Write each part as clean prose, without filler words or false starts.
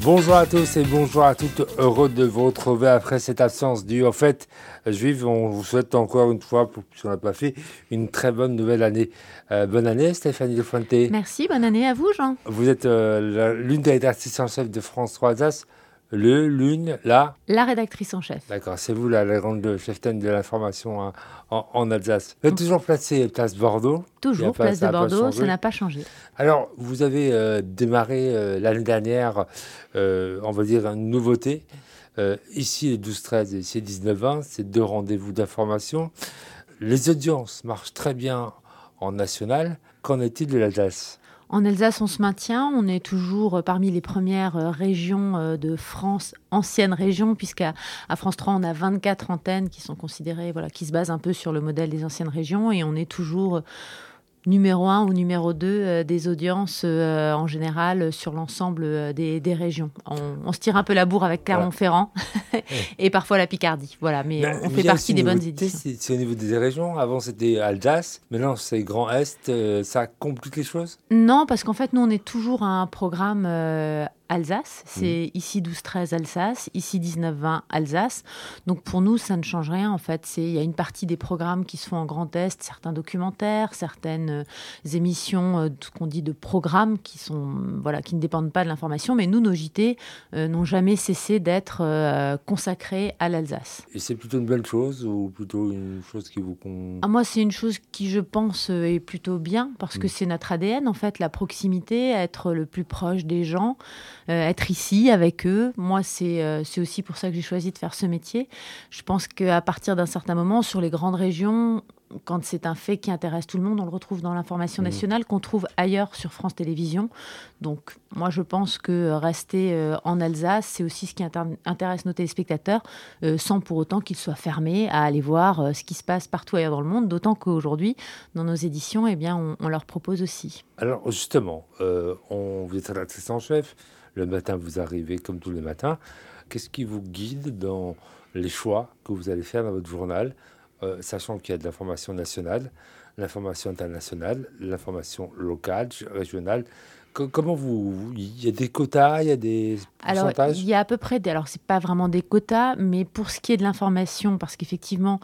Bonjour à tous et bonjour à toutes, heureux de vous retrouver après cette absence due au fait juif. On vous souhaite encore une fois, puisqu'on n'a pas fait, une très bonne nouvelle année. Bonne année Stéphanie De Fuente. Merci, bonne année à vous Jean. Vous êtes l'une des rédactrices en chef de France 3 Alsace. La rédactrice en chef. D'accord, c'est vous la grande cheftaine de l'information en Alsace. Vous êtes toujours placée place Bordeaux. Toujours place de Bordeaux, ça n'a pas changé. Alors, vous avez démarré l'année dernière, on va dire, une nouveauté. Ici, les 12-13 et ici, les 19-20, c'est 2 rendez-vous d'information. Les audiences marchent très bien en national. Qu'en est-il de l'Alsace ? En Alsace, on se maintient. On est toujours parmi les premières régions de France, anciennes régions, puisqu'à France 3, on a 24 antennes qui sont considérées, qui se basent un peu sur le modèle des anciennes régions. Et on est toujours numéro 1 ou numéro 2 des audiences en général sur l'ensemble des régions. On se tire un peu la bourre avec Clermont-Ferrand et parfois la Picardie. Voilà, mais on fait partie des bonnes éditions. C'est au niveau des régions. Avant, c'était Alsace. Maintenant, c'est Grand Est. Ça complique les choses ? Non, parce qu'en fait, nous, on est toujours un programme Alsace. C'est ici 12-13 Alsace, ici 19-20 Alsace. Donc pour nous, ça ne change rien. En fait, il y a une partie des programmes qui se font en Grand Est, certains documentaires, certaines émissions, ce qu'on dit de programmes qui ne dépendent pas de l'information. Mais nous, nos JT n'ont jamais cessé d'être consacrés à l'Alsace. Et c'est plutôt une belle chose ou plutôt une chose qui vous... Moi, c'est une chose qui, je pense, est plutôt bien parce que c'est notre ADN, en fait, la proximité, être le plus proche des gens, être ici avec eux. Moi, c'est aussi pour ça que j'ai choisi de faire ce métier. Je pense qu'à partir d'un certain moment, sur les grandes régions, quand c'est un fait qui intéresse tout le monde, on le retrouve dans l'information nationale qu'on trouve ailleurs sur France Télévisions. Donc, moi, je pense que rester en Alsace, c'est aussi ce qui intéresse nos téléspectateurs, sans pour autant qu'ils soient fermés à aller voir ce qui se passe partout ailleurs dans le monde, d'autant qu'aujourd'hui, dans nos éditions, on leur propose aussi. Alors, justement, vous êtes rédactrice en chef. Le matin, vous arrivez comme tous les matins. Qu'est-ce qui vous guide dans les choix que vous allez faire dans votre journal, sachant qu'il y a de l'information nationale, l'information internationale, l'information locale, régionale. Comment il y a des quotas, il y a des pourcentages ? Alors, il y a à peu près alors c'est pas vraiment des quotas, mais pour ce qui est de l'information, parce qu'effectivement,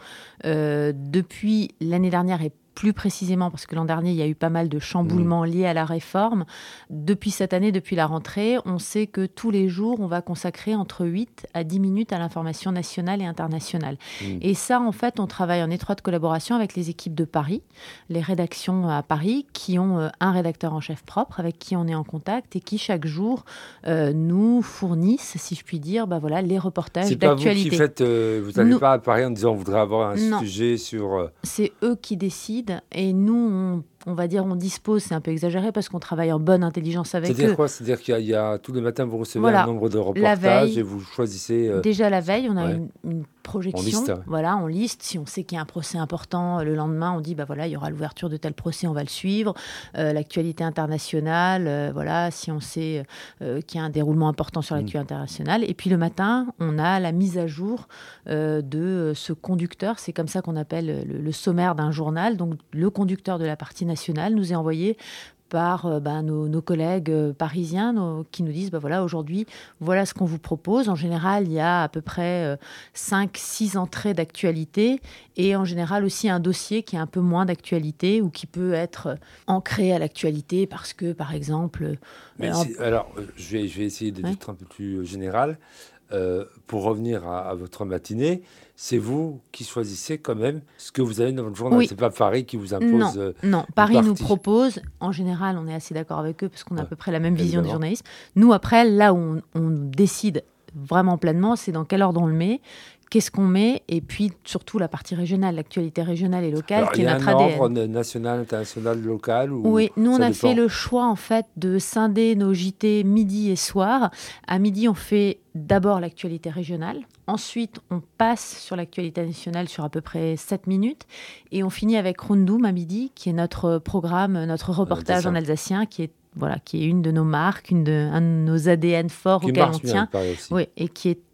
depuis l'année dernière et plus précisément, parce que l'an dernier, il y a eu pas mal de chamboulements liés à la réforme. Depuis cette année, depuis la rentrée, on sait que tous les jours, on va consacrer entre 8 à 10 minutes à l'information nationale et internationale. Et ça, en fait, on travaille en étroite collaboration avec les équipes de Paris, les rédactions à Paris, qui ont un rédacteur en chef propre, avec qui on est en contact et qui, chaque jour, nous fournissent, si je puis dire, les reportages d'actualité. C'est pas vous qui vous n'allez pas à Paris en disant on voudrait avoir un sujet sur... C'est eux qui décident. Et nous, on va dire, on dispose, c'est un peu exagéré parce qu'on travaille en bonne intelligence avec eux. C'est-à-dire quoi ? C'est-à-dire qu'il y a tous les matins, vous recevez un nombre de reportages et vous choisissez... Déjà la veille, on a une projection. On liste. On liste. Si on sait qu'il y a un procès important, le lendemain, on dit, il y aura l'ouverture de tel procès, on va le suivre. L'actualité internationale, si on sait qu'il y a un déroulement important sur l'actualité internationale. Et puis le matin, on a la mise à jour de ce conducteur. C'est comme ça qu'on appelle le sommaire d'un journal. Donc le conducteur de la partie nationale nous est envoyé par nos collègues parisiens qui nous disent, aujourd'hui, voilà ce qu'on vous propose. En général, il y a à peu près 5-6 entrées d'actualité et en général aussi un dossier qui a un peu moins d'actualité ou qui peut être ancré à l'actualité parce que, par exemple... je vais essayer d'être un peu plus général. Pour revenir à votre matinée, c'est vous qui choisissez quand même ce que vous avez dans votre journal. Oui. C'est pas Paris qui vous impose. Non. Paris nous propose. En général, on est assez d'accord avec eux parce qu'on a à peu près la même vision du journalisme. Nous, après, là où on décide vraiment pleinement, c'est dans quel ordre on le met. Qu'est-ce qu'on met ? Et puis, surtout, la partie régionale, l'actualité régionale et locale, qui est notre ADN. Il y a un ordre national, international, local Oui, nous, on a fait le choix, en fait, de scinder nos JT midi et soir. À midi, on fait d'abord l'actualité régionale. Ensuite, on passe sur l'actualité nationale sur à peu près 7 minutes. Et on finit avec Rundum à midi, qui est notre programme, notre reportage en alsacien, qui est une de nos marques, un de nos ADN forts auxquels on tient. Oui, et qui est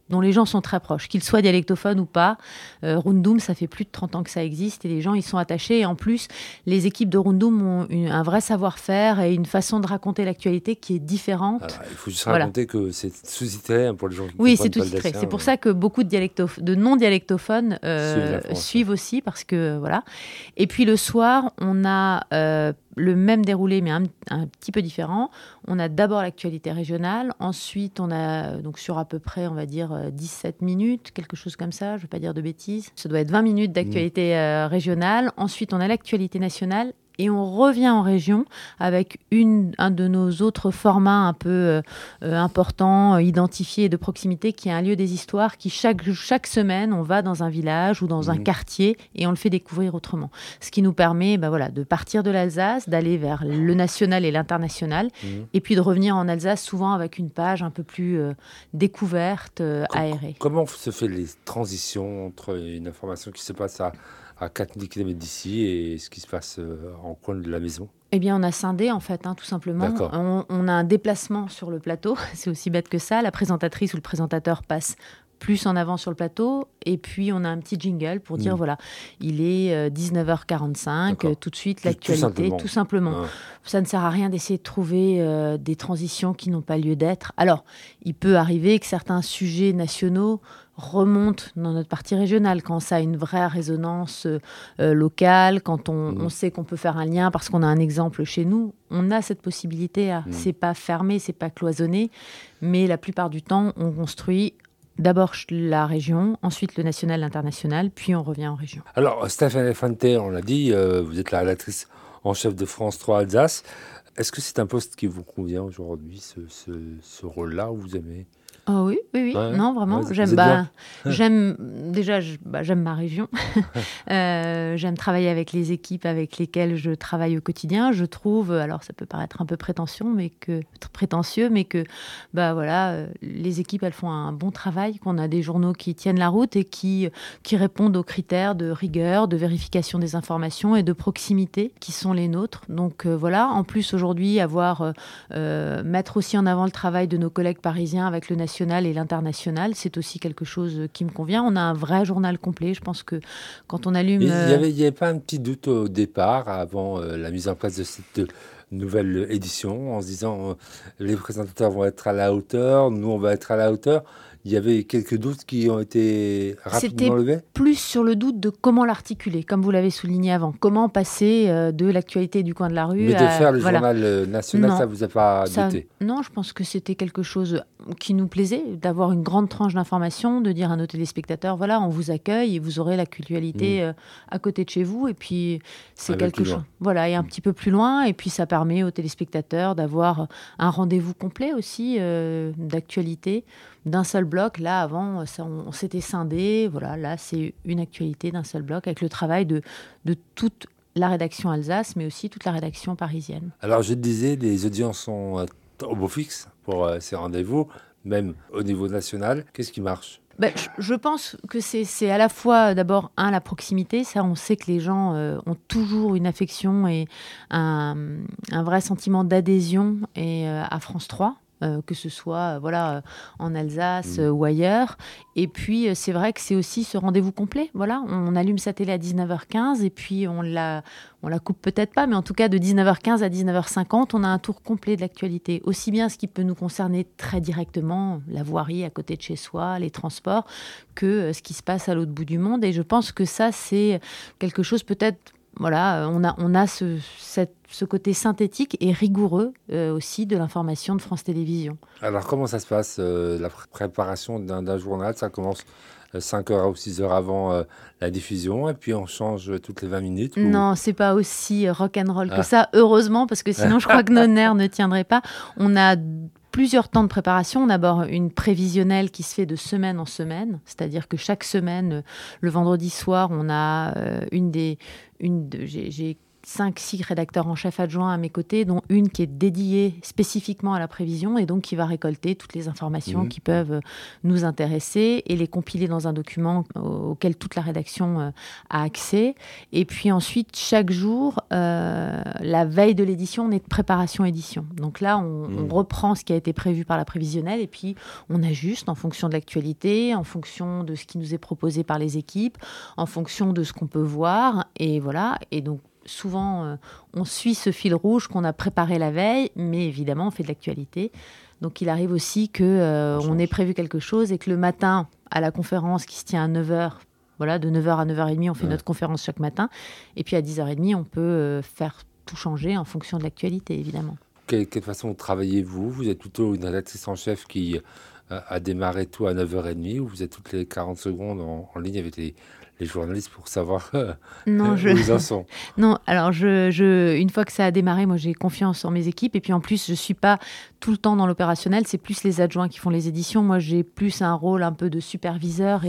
dont les gens sont très proches, qu'ils soient dialectophones ou pas. Rundum, ça fait plus de 30 ans que ça existe et les gens y sont attachés. Et en plus, les équipes de Rundum ont un vrai savoir-faire et une façon de raconter l'actualité qui est différente. Alors, il faut juste raconter que c'est sous-titré pour les gens qui oui, comprennent pas c'est sous-titré. l'alsacien. C'est pour ça que beaucoup de non-dialectophones suivent aussi, parce que voilà. Et puis le soir, on a le même déroulé, mais un petit peu différent. On a d'abord l'actualité régionale. Ensuite, on a, donc sur à peu près, on va dire, 17 minutes, quelque chose comme ça, je ne vais pas dire de bêtises. Ça doit être 20 minutes d'actualité régionale. Ensuite, on a l'actualité nationale. Et on revient en région avec un de nos autres formats un peu importants, identifiés et de proximité, qui est un lieu des histoires, qui chaque semaine, on va dans un village ou dans un quartier et on le fait découvrir autrement. Ce qui nous permet de partir de l'Alsace, d'aller vers le national et l'international, et puis de revenir en Alsace, souvent avec une page un peu plus découverte, aérée. Comment se fait les transitions entre une information qui se passe à 4000 km d'ici et ce qui se passe en coin de la maison? Eh bien, on a scindé, en fait, tout simplement. On a un déplacement sur le plateau, c'est aussi bête que ça. La présentatrice ou le présentateur passe plus en avant sur le plateau, et puis on a un petit jingle pour dire, voilà, il est 19h45, tout de suite, l'actualité, tout simplement. Ça ne sert à rien d'essayer de trouver des transitions qui n'ont pas lieu d'être. Alors, il peut arriver que certains sujets nationaux remonte dans notre partie régionale, quand ça a une vraie résonance locale, quand on sait qu'on peut faire un lien parce qu'on a un exemple chez nous, on a cette possibilité. C'est pas fermé, c'est pas cloisonné, mais la plupart du temps, on construit d'abord la région, ensuite le national, l'international, puis on revient en région. Alors, Stéphane Elefante, on l'a dit, vous êtes la rédactrice en chef de France 3 Alsace. Est-ce que c'est un poste qui vous convient aujourd'hui, ce rôle-là, où vous aimez? Oh oui. Ouais, non, vraiment. J'aime ma région. J'aime travailler avec les équipes avec lesquelles je travaille au quotidien. Je trouve, alors ça peut paraître un peu prétentieux, mais que les équipes, elles font un bon travail, qu'on a des journaux qui tiennent la route et qui répondent aux critères de rigueur, de vérification des informations et de proximité qui sont les nôtres. Donc en plus aujourd'hui, mettre aussi en avant le travail de nos collègues parisiens avec le national et l'international, c'est aussi quelque chose qui me convient. On a un vrai journal complet. Je pense que quand on allume... Il n'y avait pas un petit doute au départ, avant la mise en place de cette nouvelle édition, en se disant les présentateurs vont être à la hauteur, nous on va être à la hauteur? Il y avait quelques doutes qui ont été rapidement levés? C'était plus sur le doute de comment l'articuler, comme vous l'avez souligné avant. Comment passer de l'actualité du coin de la rue Mais de faire le journal national, ça ne vous a pas douté? Non, je pense que c'était quelque chose qui nous plaisait, d'avoir une grande tranche d'informations, de dire à nos téléspectateurs, voilà, on vous accueille et vous aurez l'actualité à côté de chez vous. Et puis, c'est quelque chose. Voilà, et un petit peu plus loin. Et puis, ça permet aux téléspectateurs d'avoir un rendez-vous complet aussi d'actualité d'un seul bloc. Là, avant, on s'était scindé. Voilà, là, c'est une actualité d'un seul bloc avec le travail de toute la rédaction Alsace, mais aussi toute la rédaction parisienne. Alors, je disais, les audiences sont au beau fixe pour ces rendez-vous, même au niveau national. Qu'est-ce qui marche? Je pense que c'est à la fois, d'abord, la proximité. Ça, on sait que les gens ont toujours une affection et un vrai sentiment d'adhésion à France 3. Que ce soit en Alsace ou ailleurs. Et puis, c'est vrai que c'est aussi ce rendez-vous complet. Voilà, on allume sa télé à 19h15 et puis on la coupe peut-être pas, mais en tout cas, de 19h15 à 19h50, on a un tour complet de l'actualité. Aussi bien ce qui peut nous concerner très directement, la voirie à côté de chez soi, les transports, que ce qui se passe à l'autre bout du monde. Et je pense que ça, c'est quelque chose peut-être... Voilà, on a ce côté synthétique et rigoureux aussi de l'information de France Télévisions. Alors, comment ça se passe, la préparation d'un journal? Ça commence 5 heures ou 6 heures avant la diffusion, et puis on change toutes les 20 minutes? Non, c'est pas aussi rock'n'roll que ça, heureusement, parce que sinon, je crois que nos nerfs ne tiendraient pas. On a plusieurs temps de préparation. D'abord, une prévisionnelle qui se fait de semaine en semaine, c'est-à-dire que chaque semaine, le vendredi soir, on a j'ai 5-6 rédacteurs en chef adjoints à mes côtés, dont une qui est dédiée spécifiquement à la prévision et donc qui va récolter toutes les informations qui peuvent nous intéresser et les compiler dans un document auquel toute la rédaction a accès. Et puis ensuite, chaque jour, la veille de l'édition, on est de préparation édition. Donc là, on reprend ce qui a été prévu par la prévisionnelle et puis on ajuste en fonction de l'actualité, en fonction de ce qui nous est proposé par les équipes, en fonction de ce qu'on peut voir. Et voilà. Et donc, souvent, on suit ce fil rouge qu'on a préparé la veille, mais évidemment, on fait de l'actualité. Donc, il arrive aussi qu'on ait prévu quelque chose et que le matin, à la conférence qui se tient à 9h, voilà, de 9h à 9h30, on fait notre conférence chaque matin. Et puis, à 10h30, on peut faire tout changer en fonction de l'actualité, évidemment. Quelle façon travaillez-vous? Vous êtes plutôt une rédactrice en chef qui a démarré tout à 9h30 ou vous êtes toutes les 40 secondes en ligne avec les journalistes pour savoir où ils en sont? Non, alors une fois que ça a démarré, moi j'ai confiance en mes équipes et puis en plus je ne suis pas tout le temps dans l'opérationnel, c'est plus les adjoints qui font les éditions. Moi j'ai plus un rôle un peu de superviseur et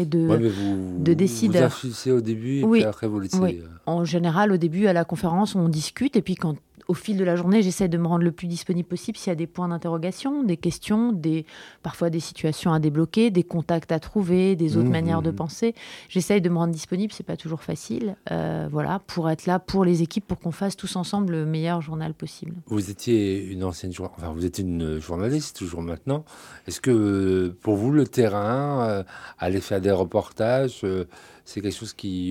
de décideur. Vous influencez au début et puis après vous laissez... Oui. En général, au début à la conférence, on discute et puis au fil de la journée, j'essaie de me rendre le plus disponible possible s'il y a des points d'interrogation, des questions, parfois des situations à débloquer, des contacts à trouver, des autres manières de penser. J'essaie de me rendre disponible, c'est pas toujours facile, voilà, pour être là pour les équipes, pour qu'on fasse tous ensemble le meilleur journal possible. Vous étiez vous êtes une journaliste toujours maintenant. Est-ce que pour vous le terrain, aller faire des reportages, c'est quelque chose qui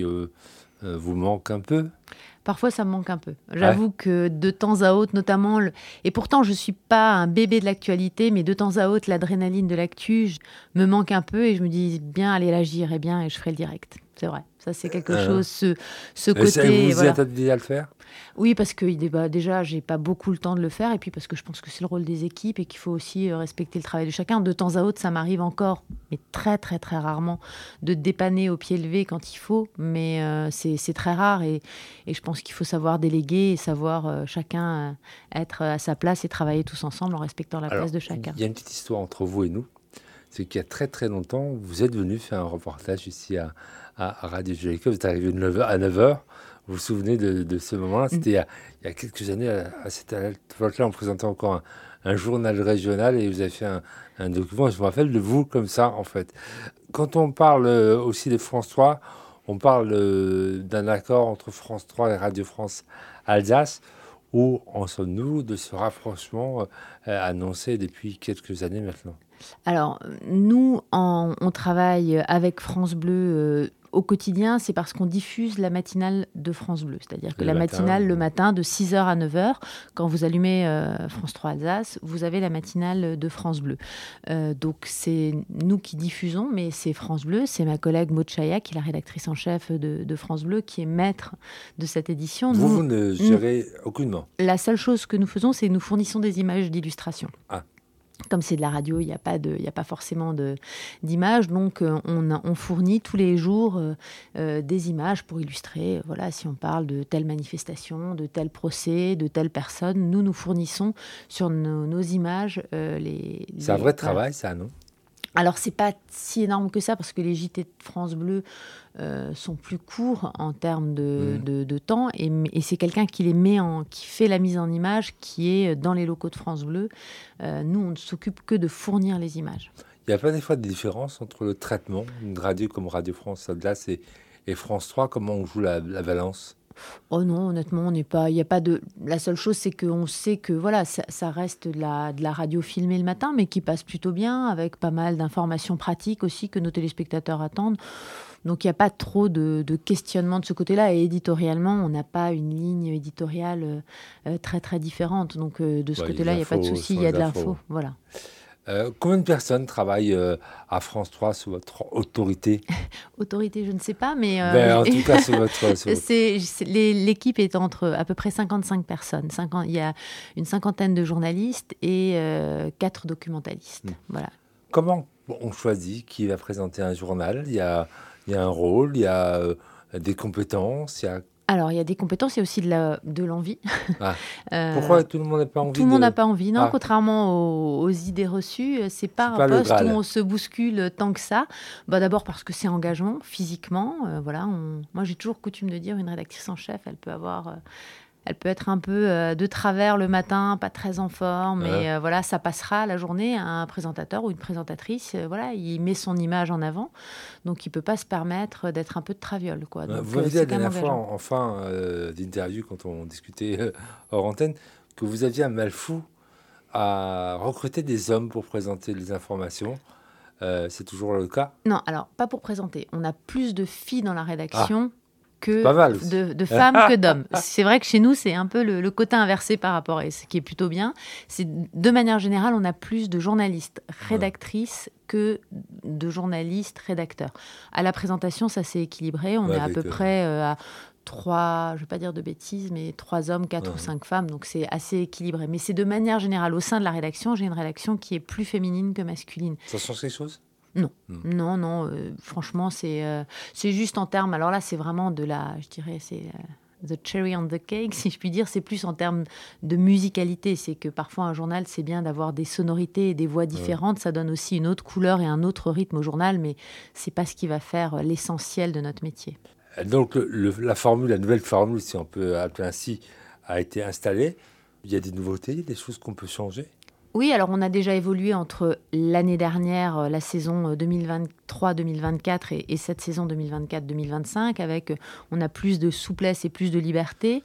vous manque un peu? Parfois, ça me manque un peu. J'avoue que de temps à autre, notamment... Et pourtant, je ne suis pas un bébé de l'actualité, mais de temps à autre, l'adrénaline de l'actu me manque un peu et je me dis, bien, allez, là, j'irai bien et je ferai le direct. C'est vrai. Ça, c'est quelque chose, ce côté... Vous êtes habitué à le faire? Oui, parce que déjà, j'ai pas beaucoup le temps de le faire et puis parce que je pense que c'est le rôle des équipes et qu'il faut aussi respecter le travail de chacun. De temps à autre, ça m'arrive encore, mais très, très, très rarement, de dépanner au pied levé quand il faut. Mais c'est très rare et je pense qu'il faut savoir déléguer et savoir chacun être à sa place et travailler tous ensemble en respectant la place de chacun. Il y a une petite histoire entre vous et nous. C'est qu'il y a très, très longtemps, vous êtes venu faire un reportage ici à Radio Angélica. Vous êtes arrivé à 9h. Vous vous souvenez de ce moment-là? C'était il y a quelques années, à cette époque-là, on présentait encore un journal régional et vous avez fait un document. Je me rappelle de vous comme ça, en fait. Quand on parle aussi de France 3, on parle d'un accord entre France 3 et Radio France Alsace. Où en sommes-nous de ce rapprochement annoncé depuis quelques années maintenant? Alors, nous, on travaille avec France Bleu au quotidien, c'est parce qu'on diffuse la matinale de France Bleu. C'est-à-dire que matinale, le matin, de 6h à 9h, quand vous allumez France 3 Alsace, vous avez la matinale de France Bleu. Donc, c'est nous qui diffusons, mais c'est France Bleu. C'est ma collègue Maud Chaya, qui est la rédactrice en chef de France Bleu, qui est maître de cette édition. Vous ne gérez aucunement? La seule chose que nous faisons, c'est que nous fournissons des images d'illustration. Ah. Comme c'est de la radio, il n'y a pas forcément d'images. Donc, on fournit tous les jours des images pour illustrer. Voilà, si on parle de telle manifestation, de tel procès, de telle personne, nous fournissons sur nos images C'est un vrai travail, ça, non? Alors, c'est pas si énorme que ça, parce que les JT de France Bleu sont plus courts en termes de temps, et c'est quelqu'un qui fait la mise en image, qui est dans les locaux de France Bleu. Nous, on ne s'occupe que de fournir les images. Il n'y a pas des fois des différences entre le traitement d'une radio comme Radio France Alsace et France 3, comment on joue la balance? Oh non, honnêtement, il y a pas de... La seule chose, c'est qu'on sait que voilà, ça reste de la radio filmée le matin, mais qui passe plutôt bien, avec pas mal d'informations pratiques aussi que nos téléspectateurs attendent. Donc, il n'y a pas trop de questionnement de ce côté-là. Et éditorialement, on n'a pas une ligne éditoriale très, très différente. Donc, de ce côté-là, il n'y a pas de souci. Il y a de l'info. Voilà. Combien de personnes travaillent à France 3 sous votre autorité? Autorité, je ne sais pas, mais... En tout cas, sous votre... L'équipe est entre à peu près 55 personnes. Il y a une cinquantaine de journalistes et 4 documentalistes. Voilà. Comment on choisit qui va présenter un journal? Il y a un rôle, il y a des compétences, Alors, il y a des compétences, il y a aussi de l'envie. Ah. Pourquoi tout le monde n'a pas envie? Tout le monde n'a pas envie, non. Contrairement aux idées reçues, c'est pas un poste où on se bouscule tant que ça. D'abord parce que c'est engagement, physiquement. Voilà, moi, j'ai toujours coutume de dire, une rédactrice en chef, elle peut avoir elle peut être un peu de travers le matin, pas très en forme, mais voilà, ça passera la journée. Un présentateur ou une présentatrice, voilà, il met son image en avant, donc il peut pas se permettre d'être un peu de traviole, quoi. Donc, Vous m'avez dit la c'est quand même dernière fois, engageant. en fin d'interview, quand on discutait hors antenne, que vous aviez un mal fou à recruter des hommes pour présenter les informations. C'est toujours le cas? Non, alors pas pour présenter. On a plus de filles dans la Ah, rédaction c'est pas que mal aussi. de femmes que d'hommes. C'est vrai que chez nous, c'est un peu le quota inversé par rapport à ce qui est plutôt bien. C'est, de manière générale, on a plus de journalistes Ouais, rédactrices que de journalistes rédacteurs. À la présentation, ça s'est équilibré. On ouais, est à peu avec... près à 3, je ne vais pas dire de bêtises, mais 3 hommes, 4 ou ouais. 5 femmes. Donc c'est assez équilibré. Mais c'est de manière générale, au sein de la rédaction, j'ai une rédaction qui est plus féminine que masculine. Ça change quelque chose? Non, Hmm. non, non. Franchement, c'est juste en termes. Alors là, c'est vraiment je dirais, c'est the cherry on the cake, si je puis dire. C'est plus en termes de musicalité. C'est que parfois, un journal, c'est bien d'avoir des sonorités et des voix différentes. Ça donne aussi une autre couleur et un autre rythme au journal, mais c'est pas ce qui va faire l'essentiel de notre métier. Donc, la nouvelle formule, si on peut appeler ainsi, a été installée. Il y a des nouveautés, des choses qu'on peut changer. Oui, alors on a déjà évolué entre l'année dernière, la saison 2023-2024 et cette saison 2024-2025 avec, on a plus de souplesse et plus de liberté.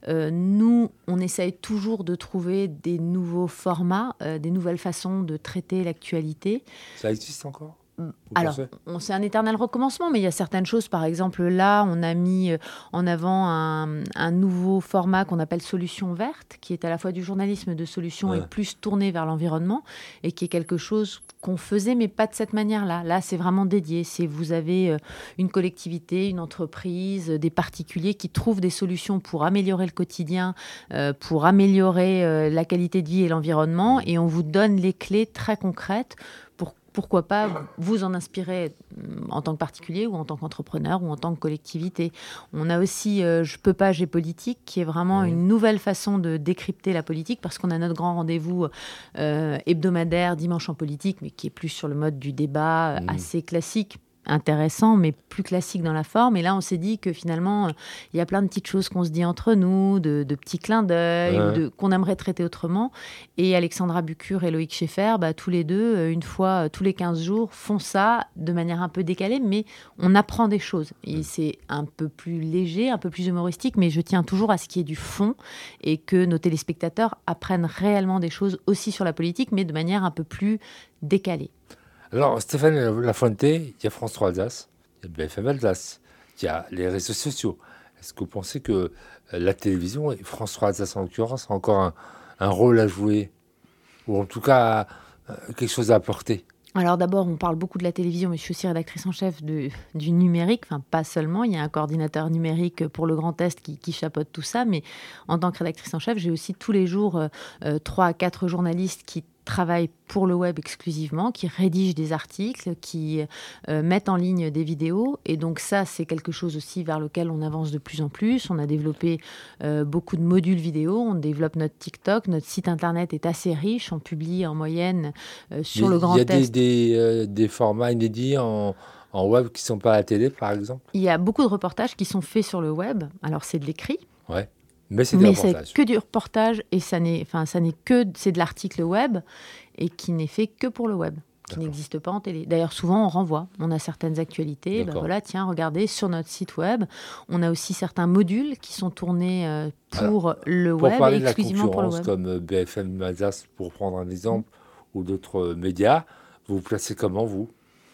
Nous, on essaye toujours de trouver des nouveaux formats, des nouvelles façons de traiter l'actualité. Ça existe encore, vous Alors, pensez? c'est un éternel recommencement, mais il y a certaines choses. Par exemple, là, on a mis en avant un nouveau format qu'on appelle Solution verte, qui est à la fois du journalisme de solution et Ouais. plus tourné vers l'environnement, et qui est quelque chose qu'on faisait, mais pas de cette manière-là. Là, c'est vraiment dédié. Vous avez une collectivité, une entreprise, des particuliers qui trouvent des solutions pour améliorer le quotidien, pour améliorer la qualité de vie et l'environnement, et on vous donne les clés très concrètes pour pourquoi pas vous en inspirer en tant que particulier ou en tant qu'entrepreneur ou en tant que collectivité. On a aussi Je peux pas, j'ai politique, qui est vraiment une nouvelle façon de décrypter la politique, parce qu'on a notre grand rendez-vous hebdomadaire Dimanche en politique, mais qui est plus sur le mode du débat assez classique, intéressant, mais plus classique dans la forme. Et là, on s'est dit que finalement, il y a plein de petites choses qu'on se dit entre nous, de petits clins d'œil, qu'on aimerait traiter autrement. Et Alexandra Bucure et Loïc Schaeffer, tous les deux, une fois tous les 15 jours, font ça de manière un peu décalée, mais on apprend des choses. Et c'est un peu plus léger, un peu plus humoristique, mais je tiens toujours à ce qu'il y ait du fond et que nos téléspectateurs apprennent réellement des choses aussi sur la politique, mais de manière un peu plus décalée. Alors, Stéphane Lafonte, il y a France 3 Alsace, il y a BFM Alsace, il y a les réseaux sociaux. Est-ce que vous pensez que la télévision, et France 3 Alsace en l'occurrence, a encore un rôle à jouer, ou en tout cas quelque chose à apporter? Alors d'abord, on parle beaucoup de la télévision, mais je suis aussi rédactrice en chef du numérique. Enfin, pas seulement, il y a un coordinateur numérique pour le Grand Est qui chapeaute tout ça. Mais en tant que rédactrice en chef, j'ai aussi tous les jours 3 à 4 journalistes qui travaillent pour le web exclusivement, qui rédigent des articles, qui mettent en ligne des vidéos. Et donc ça, c'est quelque chose aussi vers lequel on avance de plus en plus. On a développé beaucoup de modules vidéo, on développe notre TikTok, notre site internet est assez riche, on publie en moyenne sur le Grand Il y a Est. des formats inédits en web qui ne sont pas à la télé, par exemple? Il y a beaucoup de reportages qui sont faits sur le web. Alors c'est de l'écrit, Ouais, mais c'est des mais c'est reportages. que du reportage et c'est de l'article web et qui n'est fait que pour le web, qui D'accord. n'existe pas en télé. D'ailleurs, souvent on renvoie. On a certaines actualités. D'accord. Voilà, tiens, regardez sur notre site web. On a aussi certains modules qui sont tournés pour le Pour web parler et de la exclusivement pour le concurrence, web. comme BFM Alsace, pour prendre un exemple, ou d'autres médias, vous vous placez comment, vous?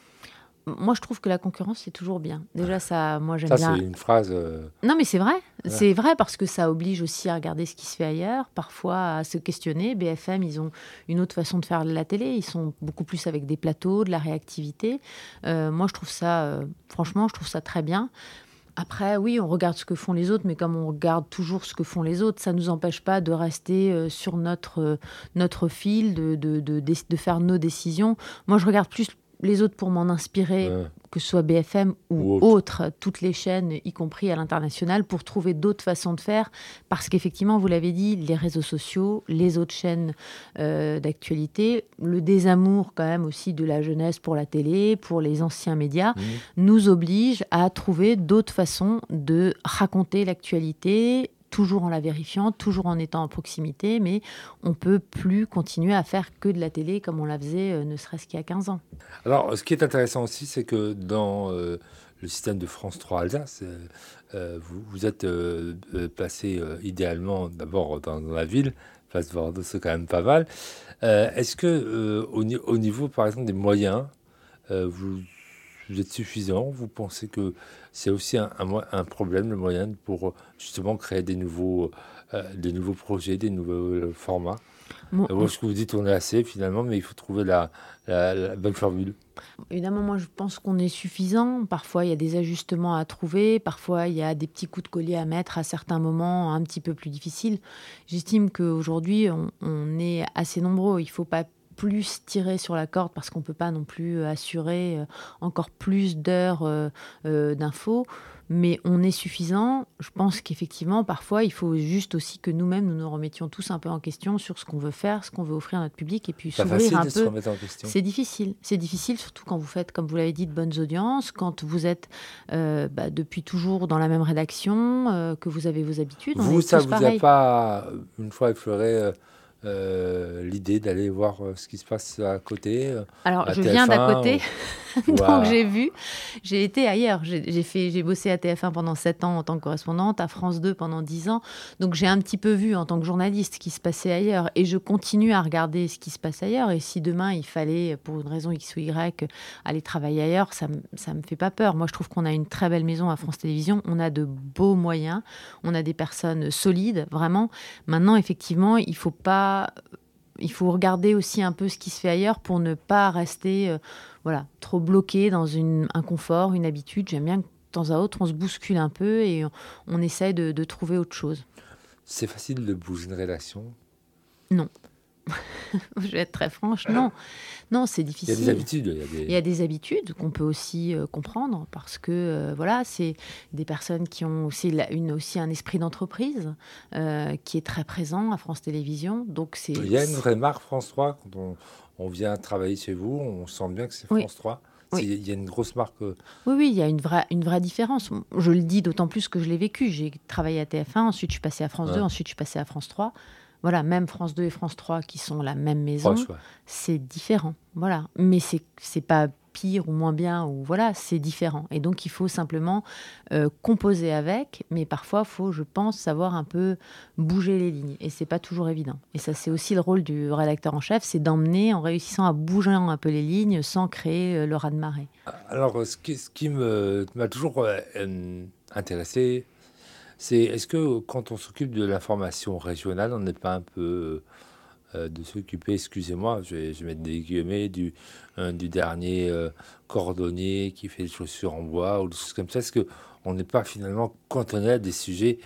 Moi, je trouve que la concurrence, c'est toujours bien. Déjà, ça, moi, j'aime Ça, bien. c'est une phrase... Non, mais c'est vrai. Ouais. C'est vrai parce que ça oblige aussi à regarder ce qui se fait ailleurs, parfois à se questionner. BFM, ils ont une autre façon de faire la télé. Ils sont beaucoup plus avec des plateaux, de la réactivité. Moi, je trouve ça, franchement, je trouve ça très bien. Après, oui, on regarde ce que font les autres, mais comme on regarde toujours ce que font les autres, ça ne nous empêche pas de rester sur notre fil, de faire nos décisions. Moi, je regarde plus les autres pour m'en inspirer, Ouais. que ce soit BFM ou Ou autres, toutes les chaînes, y compris à l'international, pour trouver d'autres façons de faire. Parce qu'effectivement, vous l'avez dit, les réseaux sociaux, les autres chaînes d'actualité, le désamour quand même aussi de la jeunesse pour la télé, pour les anciens médias, nous oblige à trouver d'autres façons de raconter l'actualité, toujours en la vérifiant, toujours en étant à proximité, mais on ne peut plus continuer à faire que de la télé comme on la faisait ne serait-ce qu'il y a 15 ans. Alors, ce qui est intéressant aussi, c'est que dans le système de France 3 Alsace, vous êtes placé idéalement d'abord dans la ville. Place Bordeaux, c'est quand même pas mal. Est-ce que au niveau, par exemple, des moyens, vous êtes suffisant? Vous pensez que c'est aussi un problème, le moyen, pour justement créer des nouveaux projets, des nouveaux formats? Ce que vous dites, on est assez finalement, mais il faut trouver la bonne formule. Évidemment, moi, je pense qu'on est suffisant. Parfois, il y a des ajustements à trouver. Parfois, il y a des petits coups de collier à mettre à certains moments un petit peu plus difficiles. J'estime qu'aujourd'hui, on est assez nombreux. Il ne faut pas plus tirer sur la corde parce qu'on ne peut pas non plus assurer encore plus d'heures d'infos. Mais on est suffisant. Je pense qu'effectivement, parfois, il faut juste aussi que nous-mêmes, nous nous remettions tous un peu en question sur ce qu'on veut faire, ce qu'on veut offrir à notre public, et puis s'ouvrir un peu. Se remettre en question. C'est difficile. C'est difficile, surtout quand vous faites, comme vous l'avez dit, de bonnes audiences, quand vous êtes depuis toujours dans la même rédaction, que vous avez vos habitudes. Ça vous a pas, une fois effleuré l'idée d'aller voir ce qui se passe à côté? Alors, je TF1, viens d'à côté, donc j'ai vu. J'ai été ailleurs. J'ai bossé à TF1 pendant 7 ans en tant que correspondante, à France 2 pendant 10 ans. Donc, j'ai un petit peu vu en tant que journaliste ce qui se passait ailleurs. Et je continue à regarder ce qui se passe ailleurs. Et si demain, il fallait, pour une raison X ou Y, aller travailler ailleurs, ça me fait pas peur. Moi, je trouve qu'on a une très belle maison à France Télévisions. On a de beaux moyens. On a des personnes solides, vraiment. Maintenant, effectivement, il faut regarder aussi un peu ce qui se fait ailleurs pour ne pas rester trop bloqué dans un confort, une habitude. J'aime bien que de temps à autre, on se bouscule un peu et on essaye de trouver autre chose. C'est facile de bouger une rédaction? Non. Je vais être très franche, non. Non, c'est difficile. Il y a des habitudes. Il y a des habitudes qu'on peut aussi comprendre parce que c'est des personnes qui ont aussi un esprit d'entreprise qui est très présent à France Télévisions. Donc Il y a une vraie marque France 3 quand on vient travailler chez vous, on sent bien que c'est France 3. Oui. Il y a une grosse marque. Oui, il y a une vraie différence. Je le dis d'autant plus que je l'ai vécu. J'ai travaillé à TF1, ensuite je suis passée à France 2, ensuite je suis passée à France 3. Voilà, même France 2 et France 3 qui sont la même maison, c'est différent. Voilà, mais c'est pas pire ou moins bien, ou voilà, c'est différent. Et donc il faut simplement composer avec, mais parfois il faut, je pense, savoir un peu bouger les lignes. Et c'est pas toujours évident. Et ça, c'est aussi le rôle du rédacteur en chef, c'est d'emmener en réussissant à bouger un peu les lignes sans créer le raz-de-marée. Alors, ce qui m'a toujours intéressé, c'est est-ce que quand on s'occupe de l'information régionale, on n'est pas un peu de s'occuper, excusez-moi, je vais mettre des guillemets, du dernier cordonnier qui fait des chaussures en bois ou des choses comme ça? Est-ce qu'on n'est pas finalement cantonné à des sujets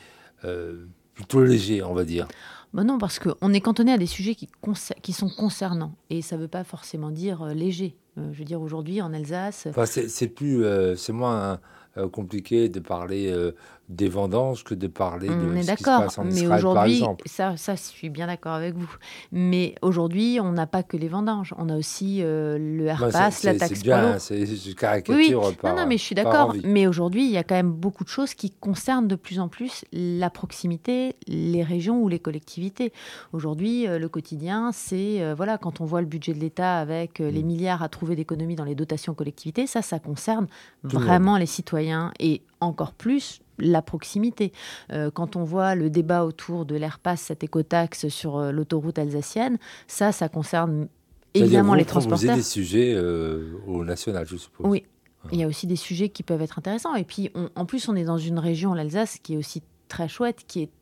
plutôt légers, on va dire? Non, parce qu'on est cantonné à des sujets qui sont concernants. Et ça ne veut pas forcément dire léger. Je veux dire, aujourd'hui, en Alsace... Enfin, c'est moins compliqué de parler des vendanges que de parler de ce qui se passe en Israël, par exemple. Ça, je suis bien d'accord avec vous. Mais aujourd'hui, on n'a pas que les vendanges. On a aussi le RPAS, la taxe poids lourd. Je caricature non, mais je suis d'accord. Mais aujourd'hui, il y a quand même beaucoup de choses qui concernent de plus en plus la proximité, les régions ou les collectivités. Aujourd'hui, le quotidien, c'est... quand on voit le budget de l'État avec les milliards à trouver d'économies dans les dotations collectivités, ça concerne vraiment les citoyens et encore plus la proximité. Quand on voit le débat autour de l'Airpass, cette écotaxe sur l'autoroute alsacienne, ça concerne évidemment les transporteurs. Vous proposez des sujets au national, je suppose. Oui, il y a aussi des sujets qui peuvent être intéressants. Et puis, en plus, on est dans une région, l'Alsace, qui est aussi très chouette, qui est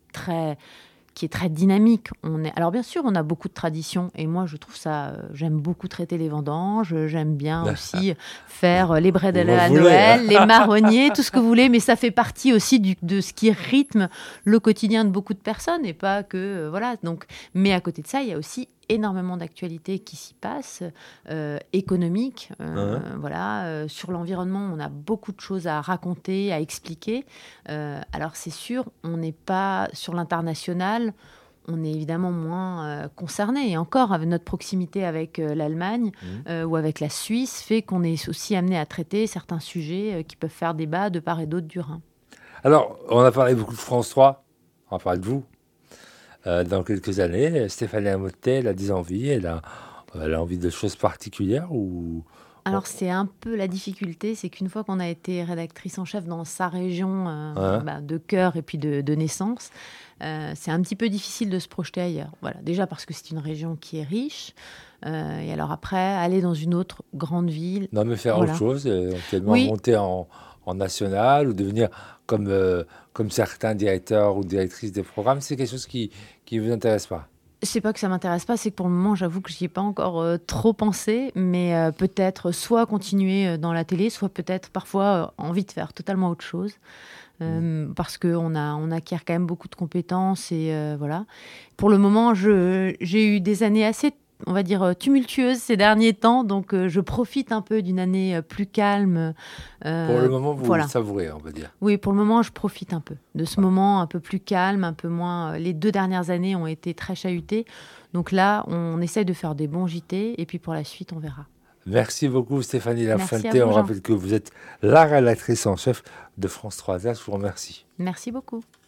très dynamique. Alors bien sûr, on a beaucoup de traditions et moi je trouve ça, j'aime beaucoup traiter les vendanges, j'aime bien aussi faire les bredels à Noël, les marronniers, tout ce que vous voulez, mais ça fait partie aussi de ce qui rythme le quotidien de beaucoup de personnes et pas que, Donc, mais à côté de ça, il y a aussi énormément d'actualités qui s'y passent, économiques. Sur l'environnement, on a beaucoup de choses à raconter, à expliquer. Alors c'est sûr, on n'est pas sur l'international, on est évidemment moins concerné. Et encore, avec notre proximité avec l'Allemagne ou avec la Suisse, fait qu'on est aussi amené à traiter certains sujets qui peuvent faire débat de part et d'autre du Rhin. Alors, on a parlé beaucoup de France 3. on parle de vous. Dans quelques années, Stéphanie Amotet, elle a des envies, elle a envie de choses particulières ou... Alors, c'est un peu la difficulté, c'est qu'une fois qu'on a été rédactrice en chef dans sa région Hein? de cœur et puis de naissance, c'est un petit peu difficile de se projeter ailleurs. Voilà, déjà parce que c'est une région qui est riche. Et alors après, aller dans une autre grande ville, Non, mais faire autre voilà. chose, éventuellement Oui, monter en national ou devenir comme certains directeurs ou directrices des programmes, c'est quelque chose qui ne vous intéresse pas. c'est pas que ça m'intéresse pas, c'est que pour le moment, j'avoue que j'y ai pas encore trop pensé, mais peut-être soit continuer dans la télé, soit peut-être parfois envie de faire totalement autre chose. Mm. Parce on acquiert quand même beaucoup de compétences et voilà. Pour le moment, j'ai eu des années assez, on va dire, tumultueuses ces derniers temps, donc je profite un peu d'une année plus calme. Pour le moment, vous Voilà. savourez, on va dire. Oui, pour le moment, je profite un peu de ce moment un peu plus calme, un peu moins. Les 2 dernières années ont été très chahutées, donc là, on essaye de faire des bons JT et puis pour la suite, on verra. Merci beaucoup Stéphanie Merci à Lafontaine. vous, On Jean. rappelle que vous êtes la rédactrice en chef de France 3 As. Je vous remercie. Merci beaucoup.